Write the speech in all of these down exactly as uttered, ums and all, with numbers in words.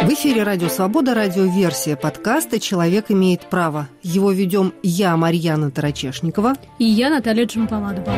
В эфире «Радио Свобода», радиоверсия подкаста «Человек имеет право». Его ведем я, Марьяна Тарачешникова. И я, Наталья Джампаладова.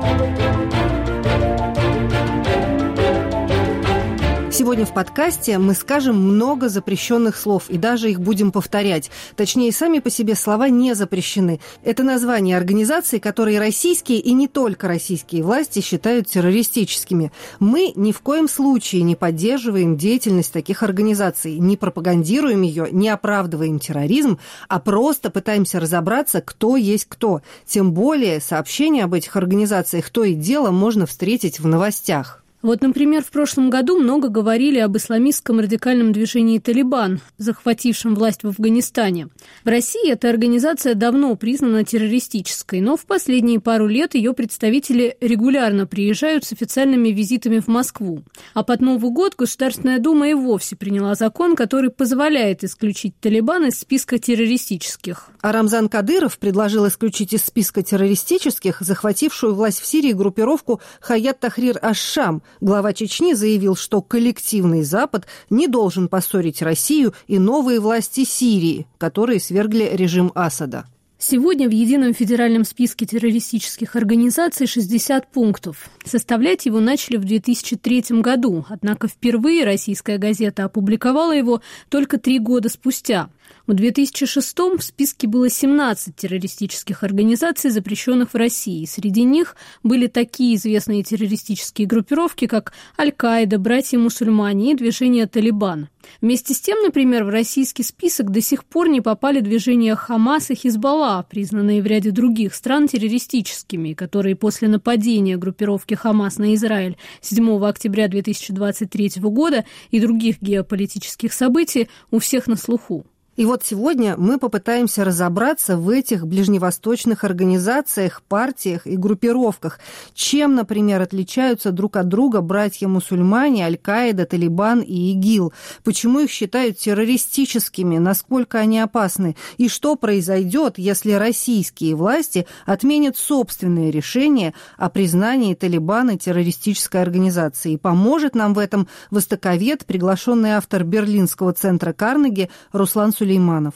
Сегодня в подкасте мы скажем много запрещенных слов и даже их будем повторять. Точнее, сами по себе слова не запрещены. Это названия организаций, которые российские и не только российские власти считают террористическими. Мы ни в коем случае не поддерживаем деятельность таких организаций, не пропагандируем ее, не оправдываем терроризм, а просто пытаемся разобраться, кто есть кто. Тем более сообщения об этих организациях то и дело можно встретить в новостях. Вот, например, в прошлом году много говорили об исламистском радикальном движении «Талибан», захватившем власть в Афганистане. В России эта организация давно признана террористической, но в последние пару лет ее представители регулярно приезжают с официальными визитами в Москву. А под Новый год Государственная Дума и вовсе приняла закон, который позволяет исключить «Талибан» из списка террористических. А Рамзан Кадыров предложил исключить из списка террористических захватившую власть в Сирии группировку «Хаят Тахрир аш-Шам». Глава Чечни заявил, что коллективный Запад не должен поссорить Россию и новые власти Сирии, которые свергли режим Асада. Сегодня в едином федеральном списке террористических организаций шестьдесят пунктов. Составлять его начали в две тысячи третьем году, однако впервые российская газета опубликовала его только три года спустя. В две тысячи шестом в списке было семнадцать террористических организаций, запрещенных в России. Среди них были такие известные террористические группировки, как Аль-Каида, братья-мусульмане и движение «Талибан». Вместе с тем, например, в российский список до сих пор не попали движения Хамас и Хизбалла, признанные в ряде других стран террористическими, которые после нападения группировки Хамас на Израиль седьмого октября две тысячи двадцать третьего года и других геополитических событий у всех на слуху. И вот сегодня мы попытаемся разобраться в этих ближневосточных организациях, партиях и группировках. Чем, например, отличаются друг от друга братья-мусульмане, Аль-Каида, Талибан и ИГИЛ? Почему их считают террористическими? Насколько они опасны? И что произойдет, если российские власти отменят собственные решения о признании Талибана террористической организацией? Поможет нам в этом востоковед, приглашенный автор Берлинского центра Карнеги Руслан Сулейманов. Сулейманов.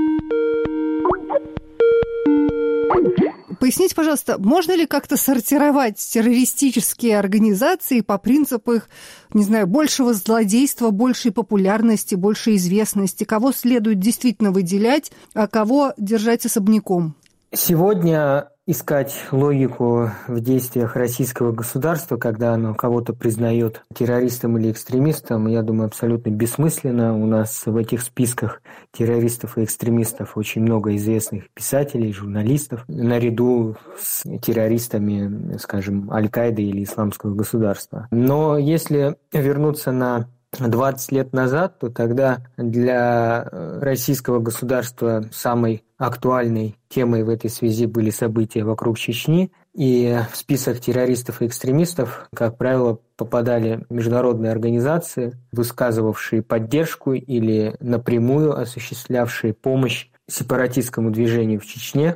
Поясните, пожалуйста, можно ли как-то сортировать террористические организации по принципу их, не знаю, большего злодейства, большей популярности, большей известности? Кого следует действительно выделять, а кого держать особняком? Сегодня искать логику в действиях российского государства, когда оно кого-то признает террористом или экстремистом, я думаю, абсолютно бессмысленно. У нас в этих списках террористов и экстремистов очень много известных писателей, журналистов, наряду с террористами, скажем, Аль-Каиды или Исламского государства. Но если вернуться на двадцать лет назад, то тогда для российского государства самой актуальной темой в этой связи были события вокруг Чечни, и в список террористов и экстремистов, как правило, попадали международные организации, высказывавшие поддержку или напрямую осуществлявшие помощь сепаратистскому движению в Чечне.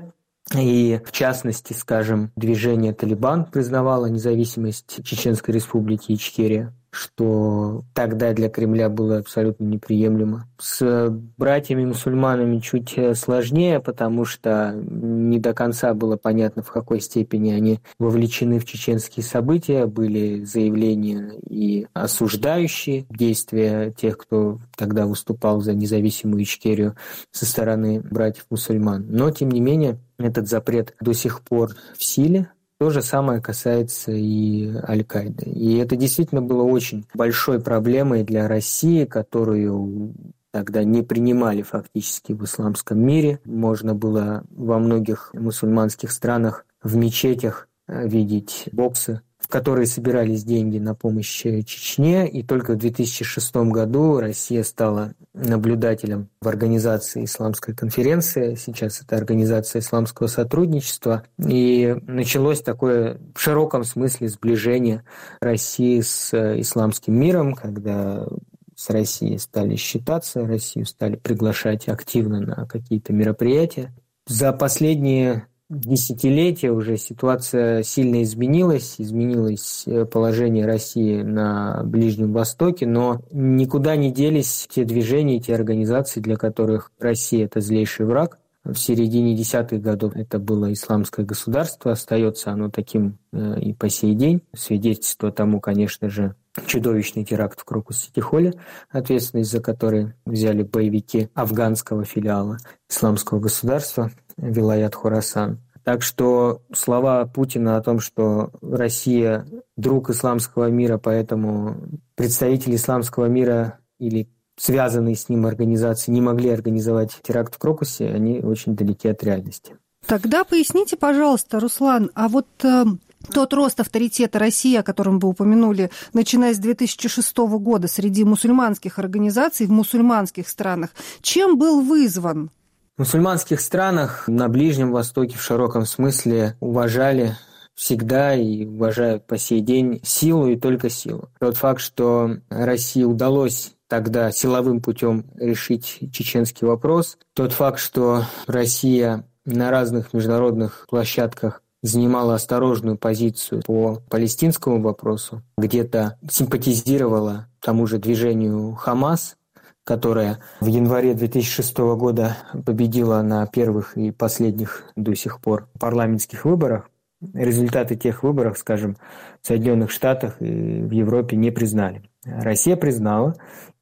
И, в частности, скажем, движение «Талибан» признавало независимость Чеченской Республики Ичкерия, что тогда для Кремля было абсолютно неприемлемо. С братьями-мусульманами чуть сложнее, потому что не до конца было понятно, в какой степени они вовлечены в чеченские события. Были заявления и осуждающие действия тех, кто тогда выступал за независимую Ичкерию со стороны братьев-мусульман. Но, тем не менее, этот запрет до сих пор в силе. То же самое касается и Аль-Каиды. И это действительно было очень большой проблемой для России, которую тогда не принимали фактически в исламском мире. Можно было во многих мусульманских странах в мечетях видеть боксы, в которые собирались деньги на помощь Чечне, и только в две тысячи шестом году Россия стала наблюдателем в организации Исламской конференции, сейчас это Организация исламского сотрудничества, и началось такое в широком смысле сближение России с исламским миром, когда с Россией стали считаться, Россию стали приглашать активно на какие-то мероприятия. За последние десятилетия уже ситуация сильно изменилась, изменилось положение России на Ближнем Востоке, но никуда не делись те движения, те организации, для которых Россия – это злейший враг. В середине десятых годов это было исламское государство, остается оно таким и по сей день. Свидетельство тому, конечно же, чудовищный теракт в Крокус-Сити-Холле, ответственность за который взяли боевики афганского филиала исламского государства Вилаят Хорасан. Так что слова Путина о том, что Россия – друг исламского мира, поэтому представители исламского мира или связанные с ним организации не могли организовать теракт в Крокусе, они очень далеки от реальности. Тогда поясните, пожалуйста, Руслан, а вот э, тот рост авторитета России, о котором вы упомянули, начиная с две тысячи шестого года среди мусульманских организаций в мусульманских странах, чем был вызван? В мусульманских странах на Ближнем Востоке в широком смысле уважали всегда и уважают по сей день силу и только силу. Тот факт, что России удалось тогда силовым путем решить чеченский вопрос, тот факт, что Россия на разных международных площадках занимала осторожную позицию по палестинскому вопросу, где-то симпатизировала тому же движению «Хамас», которая в январе две тысячи шестого года победила на первых и последних до сих пор парламентских выборах. Результаты тех выборов, скажем, в Соединенных Штатах и в Европе не признали. Россия признала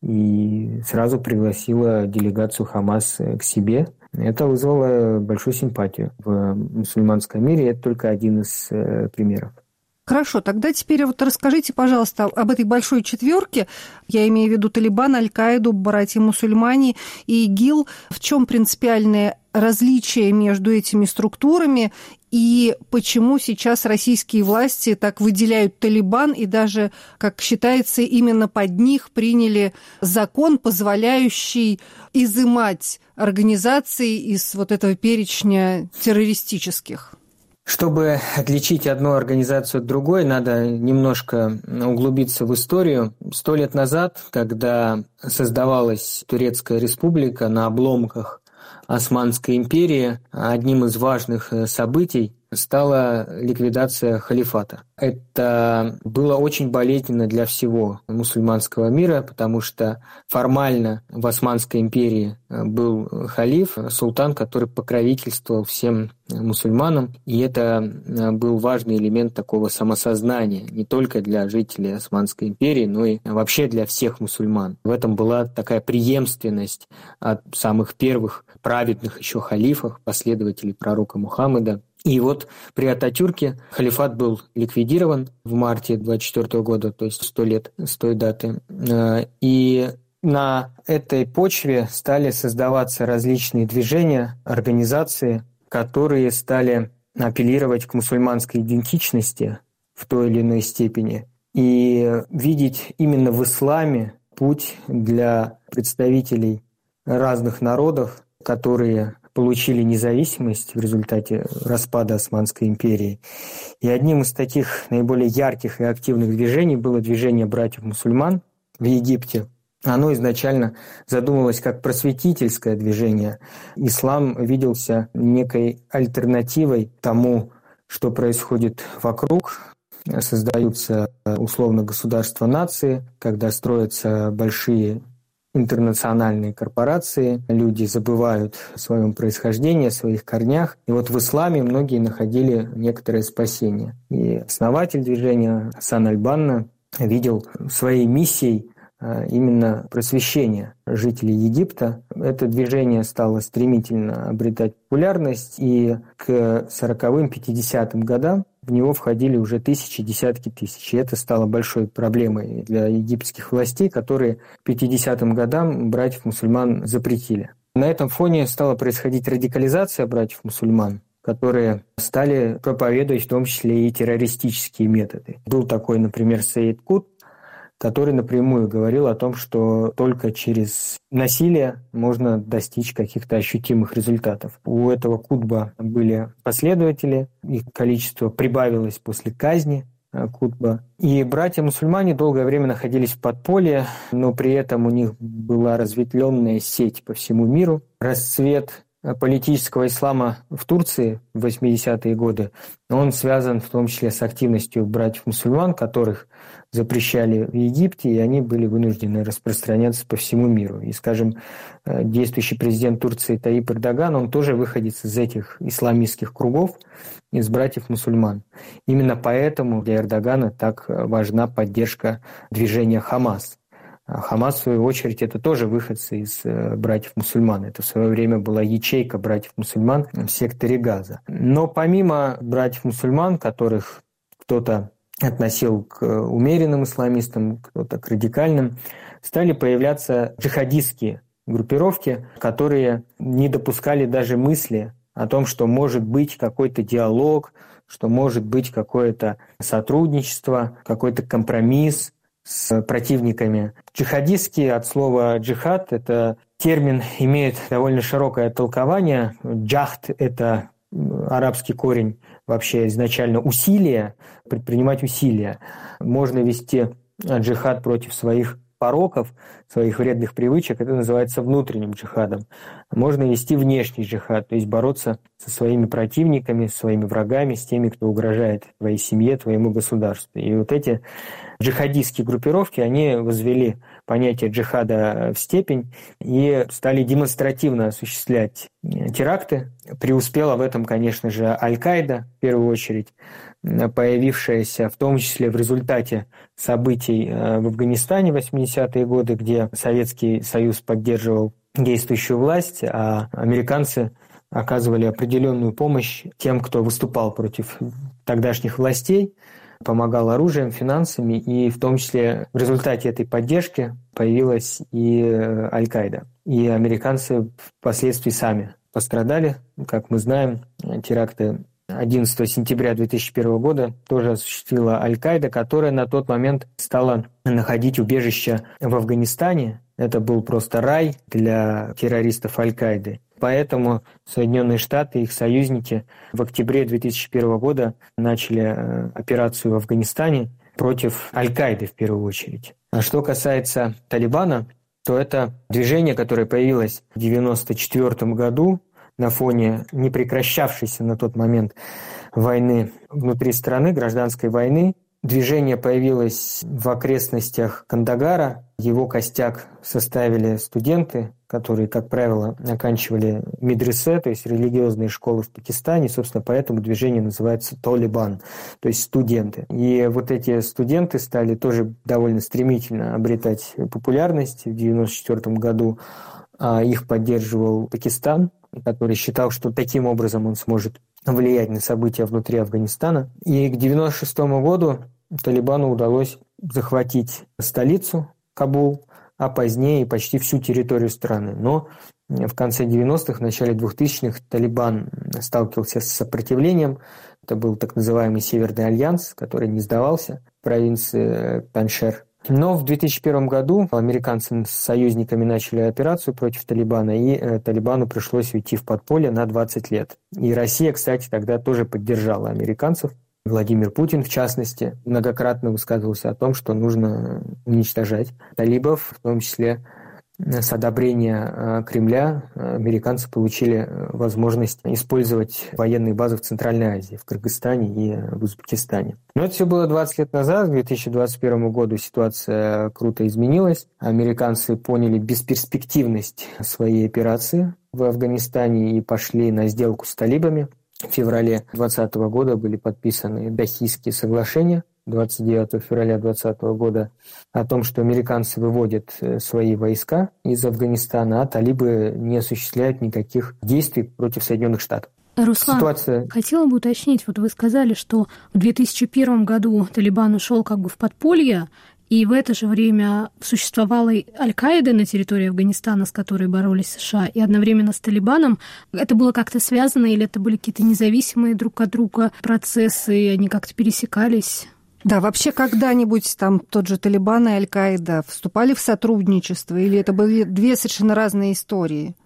и сразу пригласила делегацию «Хамас» к себе. Это вызвало большую симпатию в мусульманском мире. Это только один из примеров. Хорошо, тогда теперь вот расскажите, пожалуйста, об этой большой четверке. Я имею в виду Талибан, Аль-Каиду, братья-мусульмане и ИГИЛ. В чем принципиальное различие между этими структурами и почему сейчас российские власти так выделяют Талибан и даже, как считается, именно под них приняли закон, позволяющий изымать организации из вот этого перечня террористических? Чтобы отличить одну организацию от другой, надо немножко углубиться в историю. Сто лет назад, когда создавалась Турецкая республика на обломках Османской империи, одним из важных событий стала ликвидация халифата. Это было очень болезненно для всего мусульманского мира, потому что формально в Османской империи был халиф, султан, который покровительствовал всем мусульманам, и это был важный элемент такого самосознания не только для жителей Османской империи, но и вообще для всех мусульман. В этом была такая преемственность от самых первых праведных еще халифов, последователей пророка Мухаммеда. И вот при Ататюрке халифат был ликвидирован в марте двадцать четвёртого года, то есть сто лет с той даты. И на этой почве стали создаваться различные движения, организации, которые стали апеллировать к мусульманской идентичности в той или иной степени и видеть именно в исламе путь для представителей разных народов, которые получили независимость в результате распада Османской империи. И одним из таких наиболее ярких и активных движений было движение братьев-мусульман в Египте. Оно изначально задумывалось как просветительское движение. Ислам виделся некой альтернативой тому, что происходит вокруг. Создаются условно государства-нации, когда строятся большие интернациональные корпорации, люди забывают о своем происхождении, о своих корнях. И вот в исламе многие находили некоторое спасение. И основатель движения Хасан аль-Банна видел своей миссией именно просвещение жителей Египта. Это движение стало стремительно обретать популярность, и к сороковым, пятидесятым годам в него входили уже тысячи, десятки тысяч. И это стало большой проблемой для египетских властей, которые к пятидесятым годам братьев-мусульман запретили. На этом фоне стала происходить радикализация братьев-мусульман, которые стали проповедовать в том числе и террористические методы. Был такой, например, Саид Кут, который напрямую говорил о том, что только через насилие можно достичь каких-то ощутимых результатов. У этого Кутба были последователи, их количество прибавилось после казни Кутба. И братья-мусульмане долгое время находились в подполье, но при этом у них была разветвленная сеть по всему миру. Расцвет политического ислама в Турции в восьмидесятые годы, он связан в том числе с активностью братьев-мусульман, которых запрещали в Египте, и они были вынуждены распространяться по всему миру. И, скажем, действующий президент Турции Таип Эрдоган, он тоже выходит из этих исламистских кругов, из братьев-мусульман. Именно поэтому для Эрдогана так важна поддержка движения Хамас. Хамас, в свою очередь, это тоже выходцы из братьев-мусульман. Это в свое время была ячейка братьев-мусульман в секторе Газа. Но помимо братьев-мусульман, которых кто-то относил к умеренным исламистам, кто-то к радикальным, стали появляться джихадистские группировки, которые не допускали даже мысли о том, что может быть какой-то диалог, что может быть какое-то сотрудничество, какой-то компромисс с противниками. Джихадистские от слова «джихад» — это термин имеет довольно широкое толкование. «Джахд» — это арабский корень вообще изначально усилия, предпринимать усилия. Можно вести джихад против своих пороков, своих вредных привычек, это называется внутренним джихадом. Можно вести внешний джихад, то есть бороться со своими противниками, со своими врагами, с теми, кто угрожает твоей семье, твоему государству. И вот эти джихадистские группировки, они возвели понятие джихада в степень и стали демонстративно осуществлять теракты. Преуспела в этом, конечно же, Аль-Каида, в первую очередь, появившаяся в том числе в результате событий в Афганистане в восьмидесятые годы, где Советский Союз поддерживал действующую власть, а американцы оказывали определенную помощь тем, кто выступал против тогдашних властей, помогал оружием, финансами, и в том числе в результате этой поддержки появилась и Аль-Каида. И американцы впоследствии сами пострадали. Как мы знаем, теракты одиннадцатого сентября две тысячи первого года тоже осуществила Аль-Каида, которая на тот момент стала находить убежище в Афганистане. Это был просто рай для террористов Аль-Каиды. Поэтому Соединенные Штаты и их союзники в октябре две тысячи первого года начали операцию в Афганистане против Аль-Каиды в первую очередь. А что касается Талибана, то это движение, которое появилось в девяносто четвёртом году на фоне непрекращавшейся на тот момент войны внутри страны, гражданской войны. Движение появилось в окрестностях Кандагара. Его костяк составили студенты, которые, как правило, оканчивали медресе, то есть религиозные школы в Пакистане. Собственно, поэтому движение называется «Талибан», то есть студенты. И вот эти студенты стали тоже довольно стремительно обретать популярность. В девяносто четвёртом году их поддерживал Пакистан, который считал, что таким образом он сможет влиять на события внутри Афганистана. И к девяносто шестому году Талибану удалось захватить столицу Кабул, а позднее и почти всю территорию страны. Но в конце девяностых, в начале двухтысячных Талибан сталкивался с сопротивлением. Это был так называемый Северный альянс, который не сдавался в провинции Паншер. Но в две тысячи первом году американцы с союзниками начали операцию против Талибана, и э, Талибану пришлось уйти в подполье на двадцать лет. И Россия, кстати, тогда тоже поддержала американцев. Владимир Путин, в частности, многократно высказывался о том, что нужно уничтожать талибов, в том числе с одобрения Кремля американцы получили возможность использовать военные базы в Центральной Азии, в Кыргызстане и в Узбекистане. Но это все было двадцать лет назад. К две тысячи двадцать первому году ситуация круто изменилась. Американцы поняли бесперспективность своей операции в Афганистане и пошли на сделку с талибами. В феврале двадцатого года были подписаны Дахийские соглашения. двадцать девятого февраля двадцатого года о том, что американцы выводят свои войска из Афганистана, а талибы не осуществляют никаких действий против Соединенных Штатов. Руслан, Ситуация... хотела бы уточнить, вот вы сказали, что в две тысячи первом году Талибан ушел как бы в подполье, и в это же время существовала Аль-Каида на территории Афганистана, с которой боролись США, и одновременно с Талибаном. Это было как-то связано, или это были какие-то независимые друг от друга процессы, они как-то пересекались? Да, вообще когда-нибудь там тот же Талибан и Аль-Каида вступали в сотрудничество, или это были две совершенно разные истории?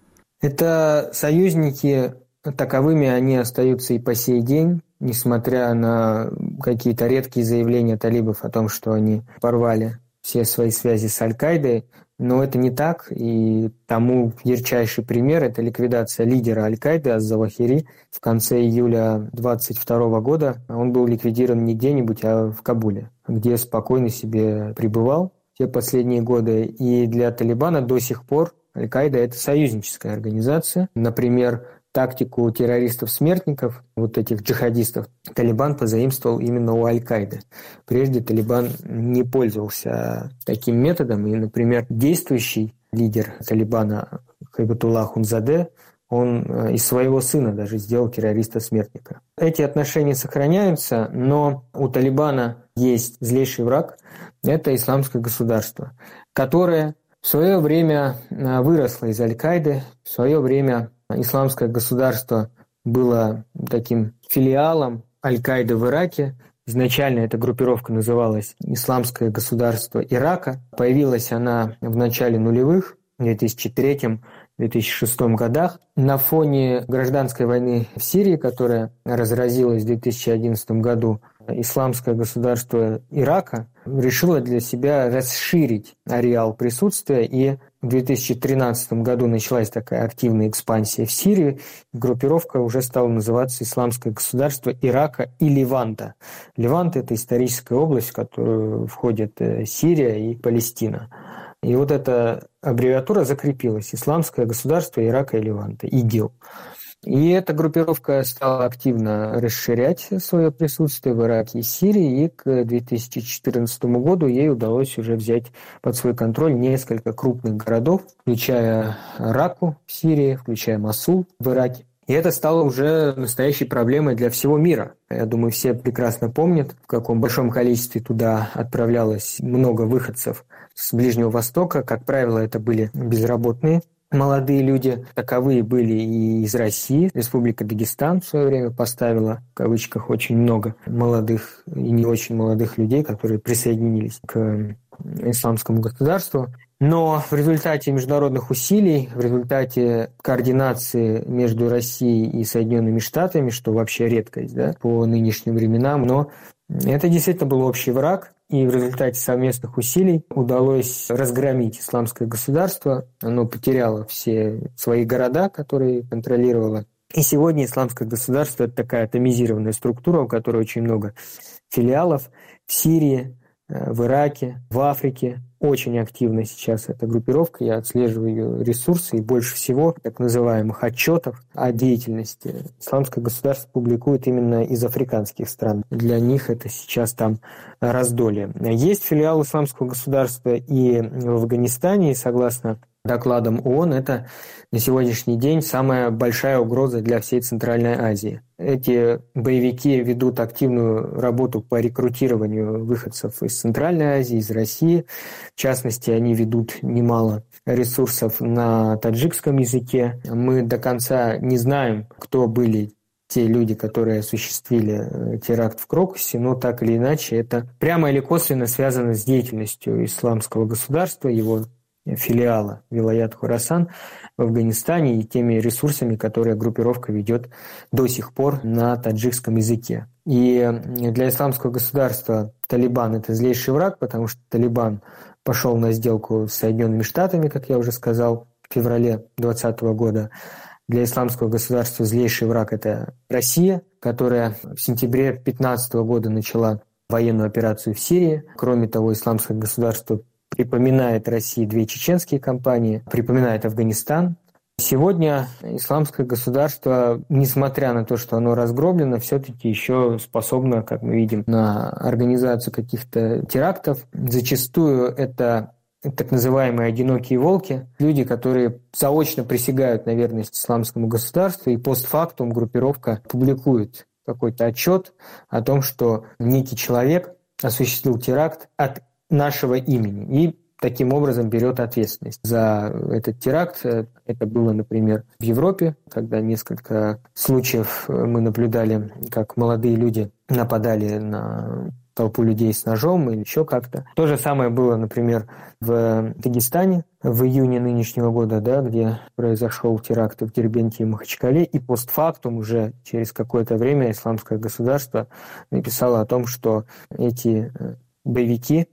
Это союзники, таковыми они остаются и по сей день, несмотря на какие-то редкие заявления талибов о том, что они порвали все свои связи с Аль-Каидой. Но это не так, и тому ярчайший пример – это ликвидация лидера Аль-Каиды Аз-Завахири в конце июля двадцать второго года. Он был ликвидирован не где-нибудь, а в Кабуле, где спокойно себе пребывал те последние годы. И для Талибана до сих пор Аль-Каида – это союзническая организация. Например, тактику террористов-смертников, вот этих джихадистов, Талибан позаимствовал именно у Аль-Каиды. Прежде Талибан не пользовался таким методом, и, например, действующий лидер Талибана Хайбатулла Ахундзаде, он из своего сына даже сделал террориста-смертника. Эти отношения сохраняются, но у Талибана есть злейший враг – это исламское государство, которое в свое время выросло из Аль-Каиды, в свое время исламское государство было таким филиалом Аль-Каиды в Ираке. Изначально эта группировка называлась «Исламское государство Ирака». Появилась она в начале нулевых, в две тысячи третьем — две тысячи шестом годах. На фоне гражданской войны в Сирии, которая разразилась в две тысячи одиннадцатом году, Исламское государство Ирака решило для себя расширить ареал присутствия, и в две тысячи тринадцатом году началась такая активная экспансия в Сирии. Группировка уже стала называться Исламское государство Ирака и Леванта. Левант – это историческая область, в которую входят Сирия и Палестина. И вот эта аббревиатура закрепилась – Исламское государство Ирака и Леванта, ИГИЛ. И эта группировка стала активно расширять свое присутствие в Ираке и Сирии, и к две тысячи четырнадцатому году ей удалось уже взять под свой контроль несколько крупных городов, включая Раку в Сирии, включая Мосул в Ираке. И это стало уже настоящей проблемой для всего мира. Я думаю, все прекрасно помнят, в каком большом количестве туда отправлялось много выходцев с Ближнего Востока. Как правило, это были безработные молодые люди. Таковые были и из России. Республика Дагестан в свое время поставила, в кавычках, очень много молодых и не очень молодых людей, которые присоединились к исламскому государству. Но в результате международных усилий, в результате координации между Россией и Соединенными Штатами, что вообще редкость, да, по нынешним временам, но это действительно был общий враг, и в результате совместных усилий удалось разгромить исламское государство. Оно потеряло все свои города, которые контролировало. И сегодня исламское государство – это такая атомизированная структура, у которой очень много филиалов в Сирии, в Ираке, в Африке. Очень активна сейчас эта группировка. Я отслеживаю ее ресурсы, и больше всего так называемых отчетов о деятельности исламское государство публикует именно из африканских стран. Для них это сейчас там раздолье. Есть филиал исламского государства и в Афганистане, и согласно докладам ООН, это на сегодняшний день самая большая угроза для всей Центральной Азии. Эти боевики ведут активную работу по рекрутированию выходцев из Центральной Азии, из России. В частности, они ведут немало ресурсов на таджикском языке. Мы до конца не знаем, кто были те люди, которые осуществили теракт в Крокусе, но так или иначе это прямо или косвенно связано с деятельностью исламского государства, его филиала Вилаят Хорасан в Афганистане и теми ресурсами, которые группировка ведет до сих пор на таджикском языке. И для исламского государства Талибан – это злейший враг, потому что Талибан пошел на сделку с Соединенными Штатами, как я уже сказал, в феврале двадцатого года. Для исламского государства злейший враг – это Россия, которая в сентябре две тысячи пятнадцатого года начала военную операцию в Сирии. Кроме того, исламское государство припоминает России две чеченские кампании, припоминает Афганистан. Сегодня исламское государство, несмотря на то, что оно разгромлено, все-таки еще способно, как мы видим, на организацию каких-то терактов. Зачастую это так называемые одинокие волки, люди, которые заочно присягают на верность исламскому государству, и постфактум группировка публикует какой-то отчет о том, что некий человек осуществил теракт от нашего имени и таким образом берет ответственность за этот теракт. Это было, например, в Европе, когда несколько случаев мы наблюдали, как молодые люди нападали на толпу людей с ножом или еще как-то. То же самое было, например, в Дагестане в июне нынешнего года, да, где произошел теракт в Дербенте и Махачкале, и постфактум уже через какое-то время исламское государство написало о том, что эти боевики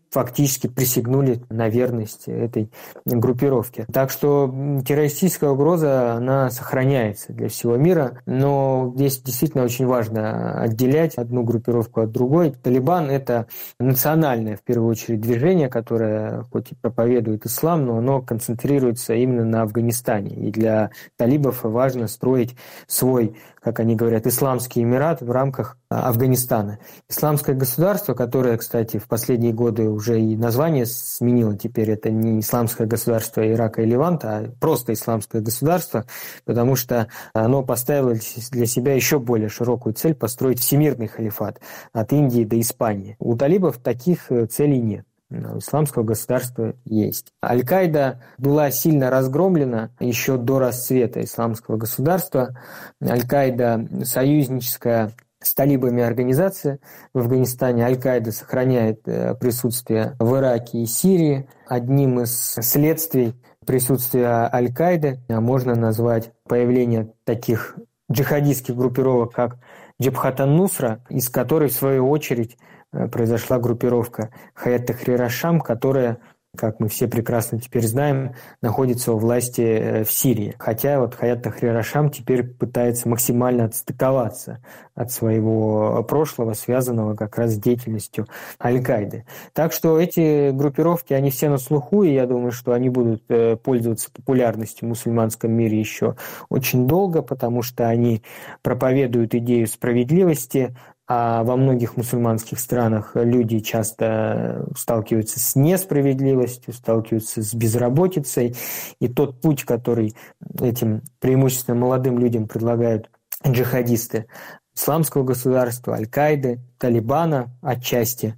фактически присягнули на верность этой группировке. Так что террористическая угроза, она сохраняется для всего мира, но здесь действительно очень важно отделять одну группировку от другой. Талибан – это национальное, в первую очередь, движение, которое хоть и проповедует ислам, но оно концентрируется именно на Афганистане. И для талибов важно строить свой, как они говорят, исламский эмират в рамках Афганистана. Исламское государство, которое, кстати, в последние годы уже и название сменило, теперь это не исламское государство Ирака и Леванта, а просто исламское государство, потому что оно поставило для себя еще более широкую цель построить всемирный халифат от Индии до Испании. У талибов таких целей нет. У исламского государства есть. Аль-Каида была сильно разгромлена еще до расцвета исламского государства. Аль-Каида союзническая с талибами организация в Афганистане. Аль-Каида сохраняет присутствие в Ираке и Сирии. Одним из следствий присутствия Аль-Каиды можно назвать появление таких джихадистских группировок, как Джабхат ан-Нусра, из которой, в свою очередь, произошла группировка Хаят Тахрир аш-Шам, которая, как мы все прекрасно теперь знаем, находится у власти в Сирии. Хотя вот Хаят Тахрир аш-Шам теперь пытается максимально отстыковаться от своего прошлого, связанного как раз с деятельностью Аль-Каиды. Так что эти группировки, они все на слуху, и я думаю, что они будут пользоваться популярностью в мусульманском мире еще очень долго, потому что они проповедуют идею справедливости, а во многих мусульманских странах люди часто сталкиваются с несправедливостью, сталкиваются с безработицей. И тот путь, который этим преимущественно молодым людям предлагают джихадисты исламского государства, Аль-Каиды, Талибана отчасти,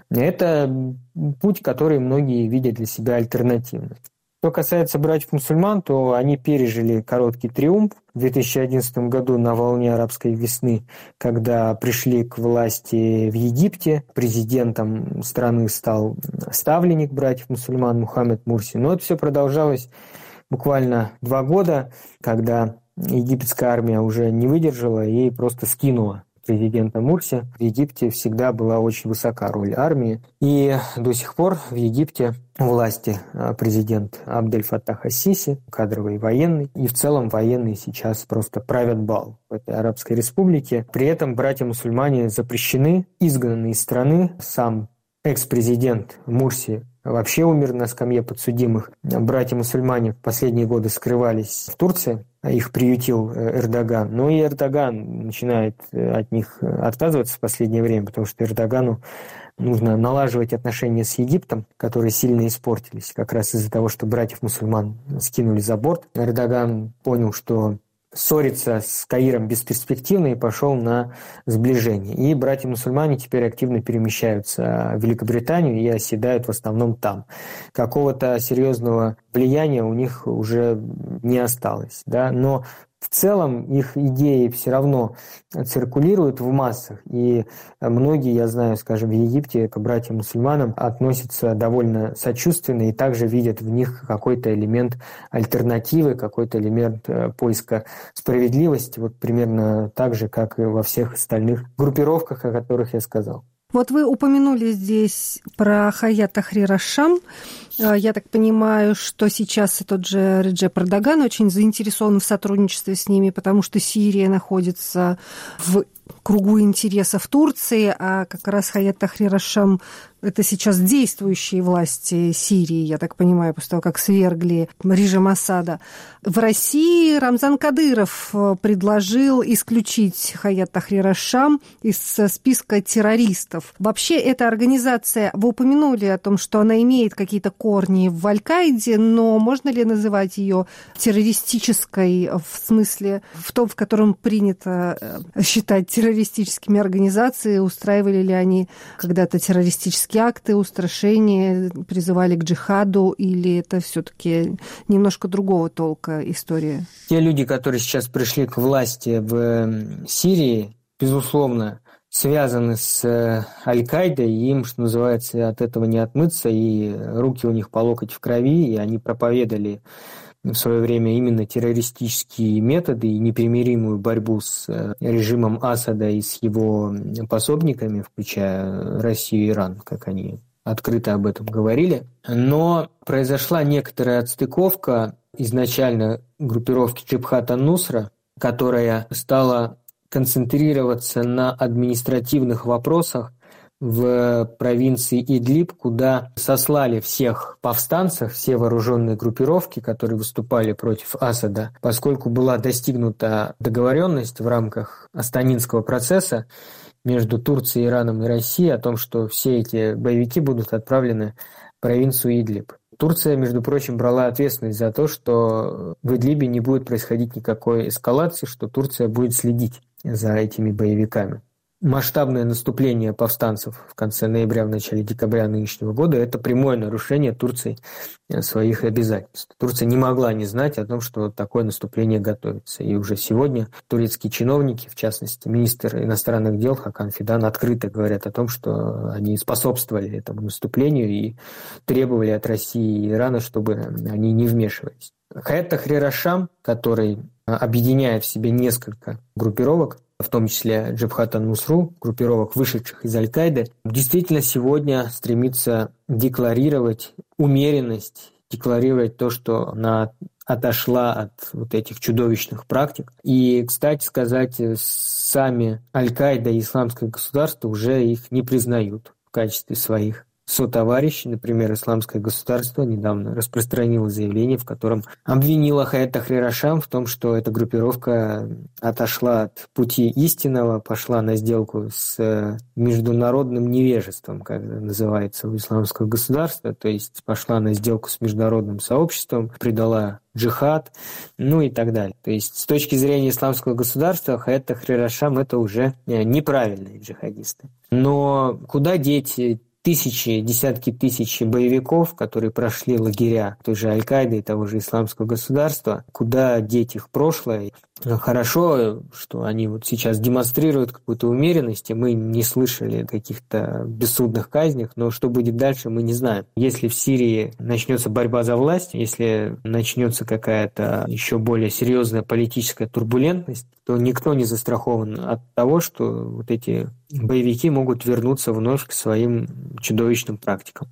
это путь, который многие видят для себя альтернативным. Что касается братьев-мусульман, то они пережили короткий триумф в две тысячи одиннадцатом году на волне арабской весны, когда пришли к власти в Египте. Президентом страны стал ставленник братьев-мусульман Мухаммед Мурси. Но это все продолжалось буквально два года, когда египетская армия уже не выдержала и просто скинула президента Мурси. В Египте всегда была очень высока роль армии. И до сих пор в Египте власти президент Абдель-Фаттах ас-Сиси, кадровый военный, и в целом военные сейчас просто правят бал в этой арабской республике. При этом братья-мусульмане запрещены, изгнаны из страны. Сам экс-президент Мурси вообще умер на скамье подсудимых. Братья-мусульмане в последние годы скрывались в Турции, их приютил Эрдоган. Но и Эрдоган начинает от них отказываться в последнее время, потому что Эрдогану нужно налаживать отношения с Египтом, которые сильно испортились, как раз из-за того, что братьев-мусульман скинули за борт. Эрдоган понял, что ссориться с Каиром бесперспективно, и пошел на сближение. И братья-мусульмане теперь активно перемещаются в Великобританию и оседают в основном там. Какого-то серьезного влияния у них уже не осталось. Да? Но в целом их идеи все равно циркулируют в массах, и многие, я знаю, скажем, в Египте к братьям-мусульманам относятся довольно сочувственно и также видят в них какой-то элемент альтернативы, какой-то элемент поиска справедливости, вот примерно так же, как и во всех остальных группировках, о которых я сказал. Вот вы упомянули здесь про Хаят Тахрир аш-Шам. Я так понимаю, что сейчас тот же Реджеп Эрдоган очень заинтересован в сотрудничестве с ними, потому что Сирия находится в кругу интересов Турции, а как раз Хаят Тахрир аш-Шам – это сейчас действующие власти Сирии, я так понимаю, после того, как свергли режим Асада. В России Рамзан Кадыров предложил исключить Хаят Тахрир аш-Шам из списка террористов. Вообще, эта организация, вы упомянули о том, что она имеет какие-то корни в Аль-Каиде, но можно ли называть ее террористической в смысле, в том, в котором принято считать террористическими организации? Устраивали ли они когда-то террористические акты, устрашения, призывали к джихаду, или это все-таки немножко другого толка история? Те люди, которые сейчас пришли к власти в Сирии, безусловно, связаны с Аль-Каидой, и им, что называется, от этого не отмыться, и руки у них по локоть в крови, и они проповедовали в свое время именно террористические методы и непримиримую борьбу с режимом Асада и с его пособниками, включая Россию и Иран, как они открыто об этом говорили. Но произошла некоторая отстыковка изначально группировки Джабхат ан-Нусра, которая стала концентрироваться на административных вопросах в провинции Идлиб, куда сослали всех повстанцев, все вооруженные группировки, которые выступали против Асада, поскольку была достигнута договоренность в рамках Астанинского процесса между Турцией, Ираном и Россией о том, что все эти боевики будут отправлены в провинцию Идлиб. Турция, между прочим, брала ответственность за то, что в Идлибе не будет происходить никакой эскалации, что Турция будет следить за этими боевиками. Масштабное наступление повстанцев в конце ноября, в начале декабря нынешнего года – это прямое нарушение Турции своих обязательств. Турция не могла не знать о том, что такое наступление готовится. И уже сегодня турецкие чиновники, в частности, министр иностранных дел Хакан Фидан, открыто говорят о том, что они способствовали этому наступлению и требовали от России и Ирана, чтобы они не вмешивались. Хаят Тахрир аш-Шам, который объединяет в себе несколько группировок, в том числе Джабхат ан-Нусру, группировок, вышедших из Аль-Каиды, действительно сегодня стремится декларировать умеренность, декларировать то, что она отошла от вот этих чудовищных практик. И, кстати сказать, сами Аль-Каида и Исламское государство уже их не признают в качестве своих сотоварищей. Например, Исламское государство недавно распространило заявление, в котором обвинило Хаят Тахрир аш-Шам в том, что эта группировка отошла от пути истинного, пошла на сделку с международным невежеством, как называется у Исламского государства, то есть пошла на сделку с международным сообществом, предала джихад, ну и так далее. То есть с точки зрения Исламского государства Хаят Тахрир аш-Шам это уже неправильные джихадисты. Но куда деть тысячи, десятки тысяч боевиков, которые прошли лагеря той же Аль-Каиды и того же Исламского государства, куда деть их прошлое? Хорошо, что они вот сейчас демонстрируют какую-то умеренность, и мы не слышали о каких-то бессудных казнях, но что будет дальше, мы не знаем. Если в Сирии начнется борьба за власть, если начнется какая-то еще более серьезная политическая турбулентность, то никто не застрахован от того, что вот эти боевики могут вернуться вновь к своим чудовищным практикам.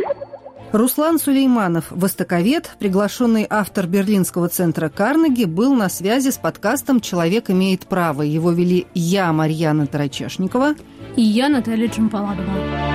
Руслан Сулейманов, востоковед, приглашенный автор Берлинского центра Карнеги, был на связи с подкастом «Человек имеет право». Его вели я, Марьяна Тарачешникова, и я, Наталья Джампаладова.